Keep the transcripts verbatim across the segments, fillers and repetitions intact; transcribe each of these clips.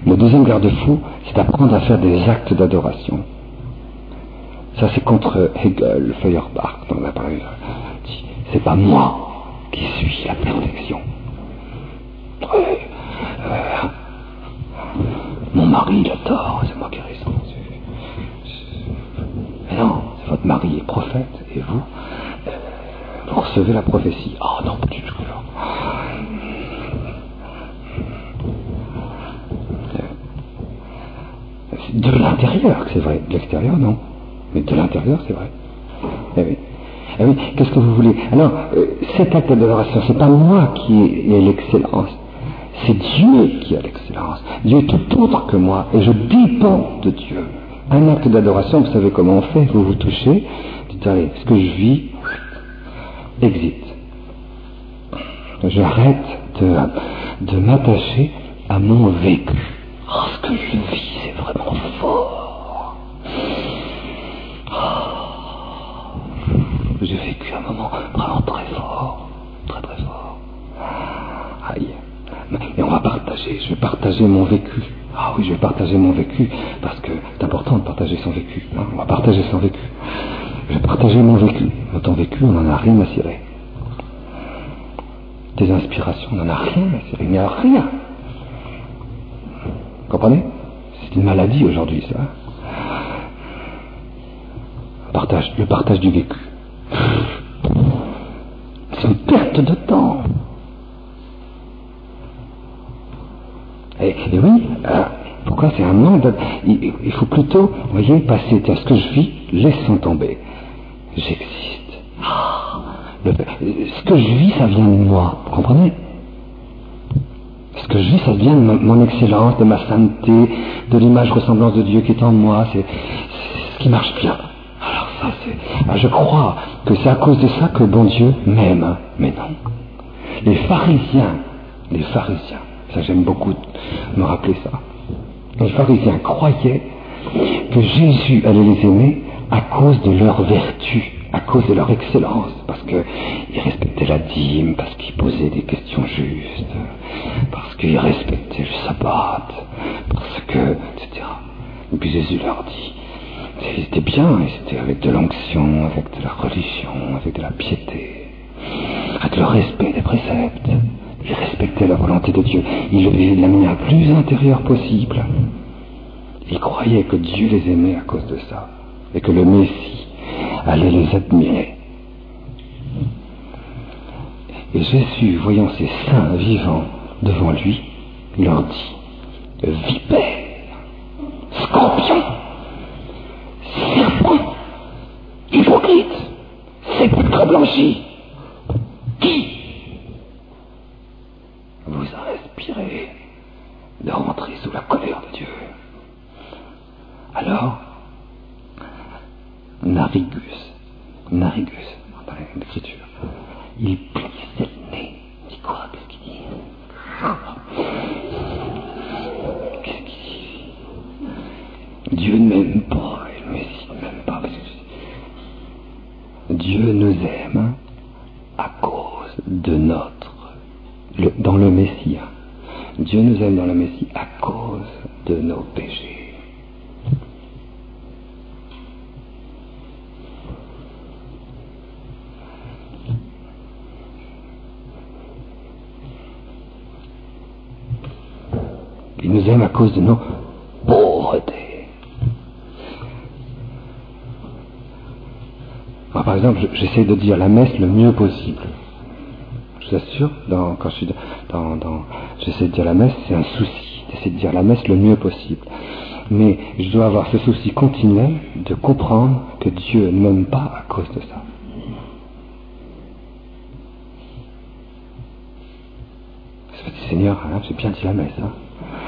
Le deuxième garde-fou, c'est d'apprendre à faire des actes d'adoration. Ça, c'est contre Hegel, Feuerbach, dont on a parlé. C'est pas moi qui suis la perfection. Ouais, euh, mon mari, il a tort, c'est moi qui ai raison. Mais non, c'est votre mari est prophète, et vous, euh, vous recevez la prophétie. Oh non, pas du tout. C'est de l'intérieur que c'est vrai, de l'extérieur, non. Mais de l'intérieur, c'est vrai. Eh oui. Eh oui, qu'est-ce que vous voulez? Alors, euh, cet acte d'adoration, c'est pas moi qui ai l'excellence, c'est Dieu qui a l'excellence. Dieu est tout autre que moi, et je dépends de Dieu. Un acte d'adoration, vous savez comment on fait? Vous vous touchez, vous dites, allez, ce que je vis, exit. J'arrête de, de m'attacher à mon vécu. Oh, ce que je vis, c'est vraiment fort. Oh, j'ai vécu un moment vraiment très fort, très très fort. Aïe. Et on va partager, je vais partager mon vécu. Ah oui, je vais partager mon vécu, parce que c'est important de partager son vécu. Hein, on va partager son vécu. Je vais partager mon vécu. Dans ton vécu, on n'en a rien à cirer. Des inspirations, on n'en a rien à cirer. Il n'y a rien. Vous comprenez? C'est une maladie aujourd'hui, ça. Partage, le partage du vécu. C'est une perte de temps. Et, et oui, euh, pourquoi c'est un manque? il, il faut plutôt, vous voyez, passer à ce que je vis, laissons tomber. J'existe. Ah, le, ce que je vis, ça vient de moi. Vous comprenez? Ce que je vis, ça vient de mon, mon excellence, de ma sainteté, de l'image ressemblance de Dieu qui est en moi. C'est, c'est ce qui marche bien. Alors ça, c'est... Ah, je crois que c'est à cause de ça que bon Dieu m'aime. Mais non. Les pharisiens, les pharisiens, ça j'aime beaucoup me rappeler ça. Les pharisiens croyaient que Jésus allait les aimer à cause de leur vertu, à cause de leur excellence, parce qu'ils respectaient la dîme, parce qu'ils posaient des questions justes, parce qu'ils respectaient le sabbat, parce que, et cetera. Et puis Jésus leur dit, c'était bien, et c'était avec de l'onction, avec de la religion, avec de la piété, avec le respect des préceptes. Ils respectaient la volonté de Dieu. Ils le vivaient de la manière la plus intérieure possible. Ils croyaient que Dieu les aimait à cause de ça, et que le Messie allait les admirer. Et Jésus, voyant ces saints vivants devant lui, leur dit, vipère, scorpion, serpent, hypocrite, sépulcre blanchi, qui vous a inspiré de rentrer sous la colère de Dieu? Alors, Narigus, Narigus, dans l'écriture, il plissait le nez. Il dit quoi? Qu'est-ce qu'il dit? Qu'est-ce qu'il dit? Dieu ne m'aime pas, et le Messie ne m'aime pas. Dieu nous aime à cause de notre, le, dans le Messie. Dieu nous aime dans le Messie à cause de nos péchés. Il nous aime à cause de nos pauvretés. Moi, par exemple, j'essaie de dire la messe le mieux possible. Je vous assure, dans, quand je suis dans, dans, j'essaie de dire la messe, c'est un souci, d'essayer de dire la messe le mieux possible. Mais je dois avoir ce souci continuel de comprendre que Dieu ne m'aime pas à cause de ça. Je me dis, Seigneur, hein, j'ai bien dit la messe, hein.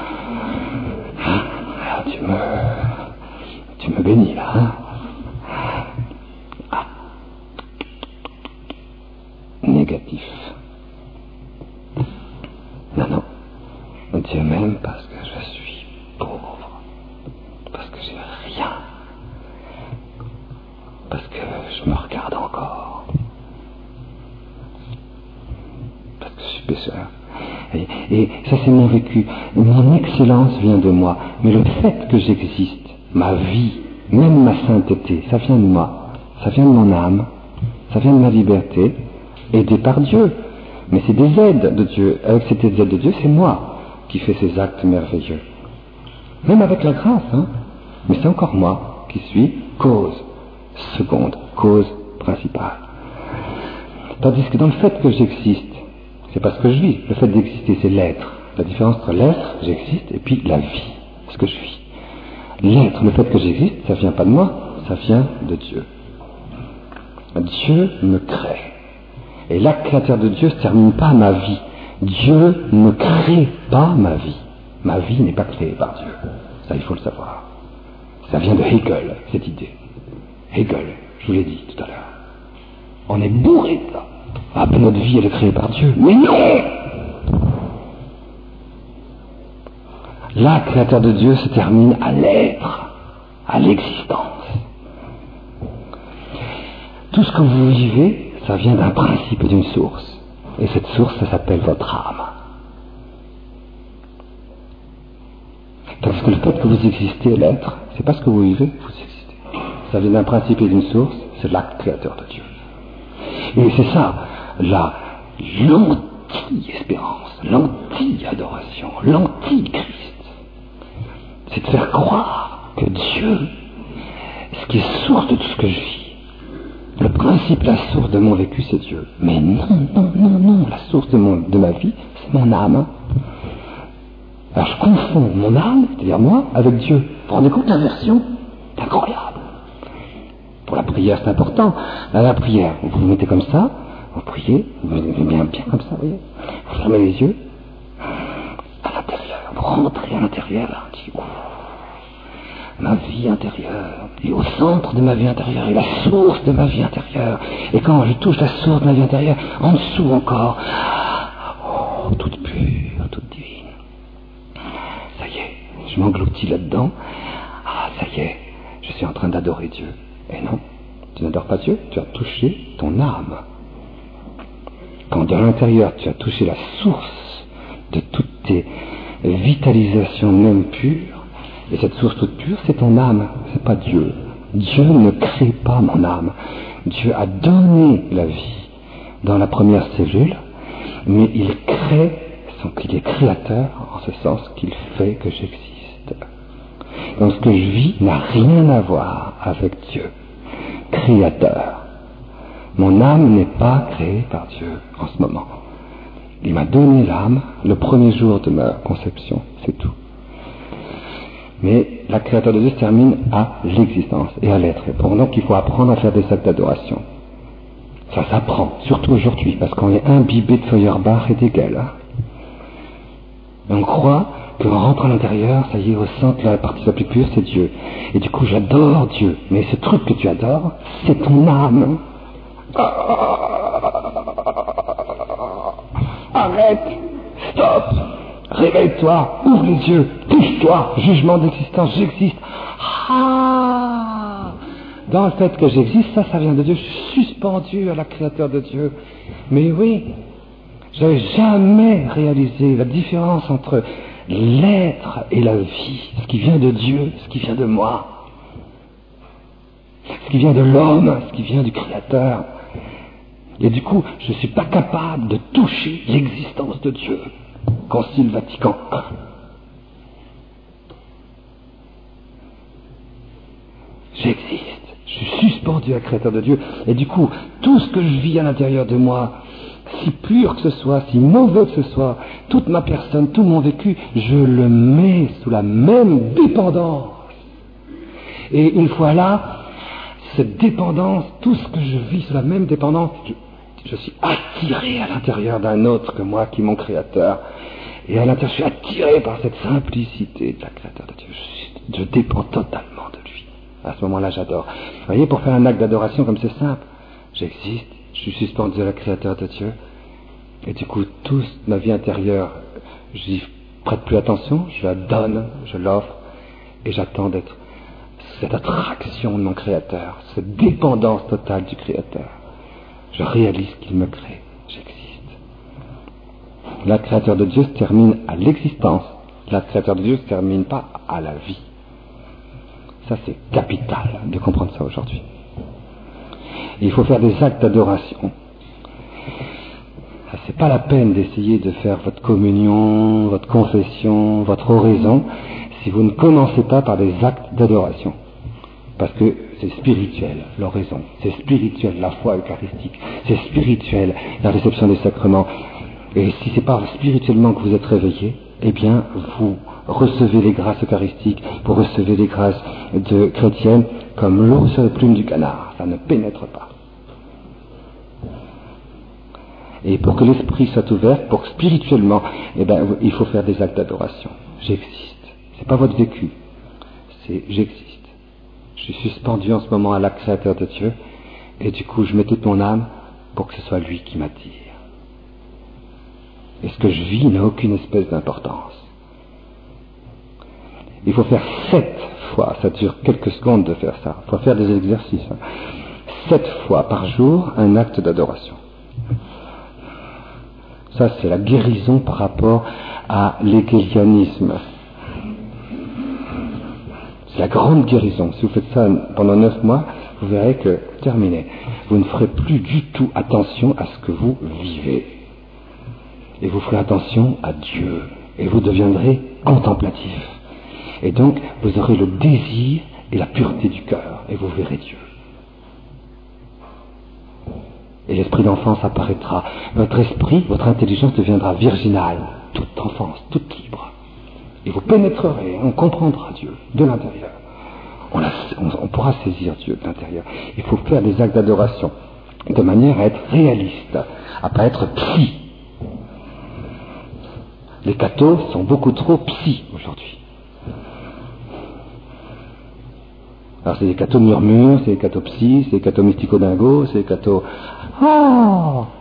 Ah, tu me, tu me bénis là, hein? Ah. Négatif. Non, non. Dieu m'aime parce que je suis pauvre, parce que j'ai rien, parce que je me regarde encore, parce que je suis pécheur. Et, Et ça, c'est mon vécu. Mon excellence vient de moi. Mais le fait que j'existe, ma vie, même ma sainteté, ça vient de moi. Ça vient de mon âme. Ça vient de ma liberté, aidée par Dieu. Mais c'est des aides de Dieu. Avec ces aides de Dieu, c'est moi qui fais ces actes merveilleux. Même avec la grâce, hein. Mais c'est encore moi qui suis cause seconde, cause principale. Tandis que dans le fait que j'existe, c'est parce que je vis. Le fait d'exister, c'est l'être. La différence entre l'être, j'existe, et puis la vie, ce que je vis. L'être, le fait que j'existe, ça vient pas de moi, ça vient de Dieu. Dieu me crée. Et l'acte créateur de Dieu ne se termine pas à ma vie. Dieu ne crée pas ma vie. Ma vie n'est pas créée par Dieu. Ça, il faut le savoir. Ça vient de Hegel, cette idée. Hegel, je vous l'ai dit tout à l'heure. On est bourré de ça. Ah, ben notre vie, elle est créée par Dieu. Mais non! L'acte créateur de Dieu se termine à l'être, à l'existence. Tout ce que vous vivez, ça vient d'un principe et d'une source. Et cette source, ça s'appelle votre âme. Tandis que le fait que vous existez, l'être, c'est pas ce que vous vivez, vous existez. Ça vient d'un principe et d'une source, c'est l'acte créateur de Dieu. Et c'est ça, la l'anti-espérance, l'anti-adoration, l'anti-Christ. C'est de faire croire que Dieu, ce qui est source de tout ce que je vis, le principe, la source de mon vécu, c'est Dieu. Mais non, non, non, non, la source de, mon, de ma vie, c'est mon âme. Alors je confonds mon âme, c'est-à-dire moi, avec Dieu. Vous vous rendez compte de l'inversion? C'est incroyable. Pour la prière, c'est important. Là, la prière, vous vous mettez comme ça, vous priez, vous vous mettez bien, bien comme ça, vous voyez. Vous fermez les yeux. À l'intérieur, vous rentrez à l'intérieur, là, on dit, ouf, ma vie intérieure, et au centre de ma vie intérieure, et la source de ma vie intérieure. Et quand je touche la source de ma vie intérieure, en dessous encore, oh, toute pure, toute divine. Ça y est, je m'engloutis là-dedans. Ah, ça y est, je suis en train d'adorer Dieu. Et non, tu n'adores pas Dieu, tu as touché ton âme. Quand de l'intérieur, tu as touché la source de toutes tes vitalisations même pures, et cette source toute pure, c'est ton âme, c'est pas Dieu. Dieu ne crée pas mon âme. Dieu a donné la vie dans la première cellule, mais il crée, donc il est créateur, en ce sens qu'il fait que j'existe. Donc ce que je vis n'a rien à voir avec Dieu, créateur. Mon âme n'est pas créée par Dieu en ce moment. Il m'a donné l'âme le premier jour de ma conception, c'est tout. Mais la créateur de Dieu se termine à l'existence et à l'être. Et pour donc il faut apprendre à faire des actes d'adoration. Ça s'apprend, surtout aujourd'hui, parce qu'on est imbibé de Feuerbach et d'Hegel. Hein. On croit qu'en rentrant à l'intérieur, ça y est, au centre, la partie la plus pure, c'est Dieu. Et du coup, j'adore Dieu. Mais ce truc que tu adores, c'est ton âme. Arrête, stop, réveille-toi, ouvre les yeux, touche-toi, jugement d'existence, j'existe. Ah, dans le fait que j'existe, ça, ça vient de Dieu. Je suis suspendu à la créateur de Dieu. Mais oui, j'avais jamais réalisé la différence entre l'être et la vie, ce qui vient de Dieu, ce qui vient de moi, ce qui vient de l'homme, ce qui vient du Créateur. Et du coup, je ne suis pas capable de toucher l'existence de Dieu. Concile Vatican un. J'existe, je suis suspendu à la Créateur de Dieu. Et du coup, tout ce que je vis à l'intérieur de moi, si pur que ce soit, si mauvais que ce soit, toute ma personne, tout mon vécu, je le mets sous la même dépendance. Et une fois là, cette dépendance, tout ce que je vis sous la même dépendance, je, je suis attiré à l'intérieur d'un autre que moi, qui est mon Créateur. Et à l'intérieur, je suis attiré par cette simplicité de la Créateur de Dieu. Je, suis, je dépends totalement de lui. À ce moment-là, j'adore. Vous voyez, pour faire un acte d'adoration comme c'est simple, j'existe, je suis suspendu à la Créateur de Dieu. Et du coup, toute ma vie intérieure, je n'y prête plus attention, je la donne, je l'offre, et j'attends d'être cette attraction de mon Créateur, cette dépendance totale du Créateur. Je réalise qu'il me crée, j'existe. L'acte créateur de Dieu se termine à l'existence. L'acte créateur de Dieu ne se termine pas à la vie. Ça, c'est capital de comprendre ça aujourd'hui. Et il faut faire des actes d'adoration. C'est pas la peine d'essayer de faire votre communion, votre confession, votre oraison, si vous ne commencez pas par des actes d'adoration. Parce que c'est spirituel, l'oraison. C'est spirituel, la foi eucharistique. C'est spirituel, la réception des sacrements. Et si c'est pas spirituellement que vous êtes réveillé, eh bien, vous recevez les grâces eucharistiques, vous recevez les grâces de chrétiennes comme l'eau sur les plumes du canard. Ça ne pénètre pas. Et pour que l'esprit soit ouvert, pour que spirituellement, eh ben, il faut faire des actes d'adoration. J'existe. C'est pas votre vécu. C'est j'existe. Je suis suspendu en ce moment à l'acte créateur de Dieu, et du coup, je mets toute mon âme pour que ce soit lui qui m'attire. Et ce que je vis n'a aucune espèce d'importance. Il faut faire sept fois, ça dure quelques secondes de faire ça, il faut faire des exercices. Hein. Sept fois par jour, un acte d'adoration. Ça, c'est la guérison par rapport à l'hégélianisme. C'est la grande guérison. Si vous faites ça pendant neuf mois, vous verrez que, terminé, vous ne ferez plus du tout attention à ce que vous vivez. Et vous ferez attention à Dieu. Et vous deviendrez contemplatif. Et donc, vous aurez le désir et la pureté du cœur. Et vous verrez Dieu. Et l'esprit d'enfance apparaîtra. Votre esprit, votre intelligence deviendra virginale, toute enfance, toute libre. Et vous pénétrerez, on comprendra Dieu de l'intérieur. On, la, on, on pourra saisir Dieu de l'intérieur. Il faut faire des actes d'adoration de manière à être réaliste, à pas être psy. Les cathos sont beaucoup trop psy aujourd'hui. Alors c'est des cathos murmures, c'est des cathos psy, c'est des cathos mystico-dingos, c'est des cathos... Ah